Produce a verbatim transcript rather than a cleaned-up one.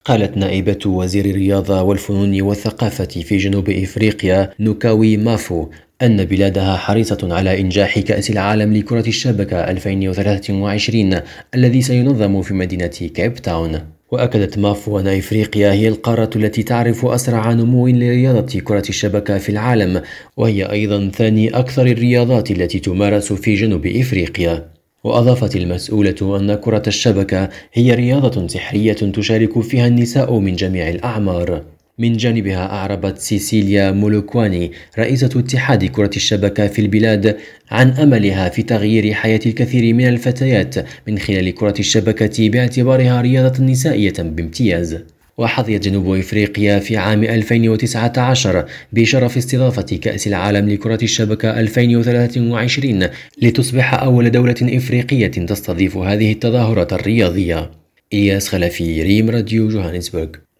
قالت نائبة وزير الرياضة والفنون والثقافة في جنوب إفريقيا نوكاوي مافو أن بلادها حريصة على إنجاح كأس العالم لكرة الشبكة ألفين وثلاثة وعشرين الذي سينظم في مدينة كيب تاون. وأكدت مافو أن إفريقيا هي القارة التي تعرف أسرع نمو لرياضة كرة الشبكة في العالم، وهي أيضا ثاني أكثر الرياضات التي تمارس في جنوب إفريقيا. وأضافت المسؤولة أن كرة الشبكة هي رياضة سحرية تشارك فيها النساء من جميع الأعمار. من جانبها أعربت سيسيليا مولوكواني رئيسة اتحاد كرة الشبكة في البلاد عن أملها في تغيير حياة الكثير من الفتيات من خلال كرة الشبكة باعتبارها رياضة نسائية بامتياز. وحظيت جنوب إفريقيا في عام ألفين وتسعة عشر بشرف استضافة كأس العالم لكرة الشبكة ألفين وثلاثة وعشرين لتصبح أول دولة إفريقية تستضيف هذه التظاهرة الرياضية. إلياس خلفي، ريم راديو، جوهانسبرغ.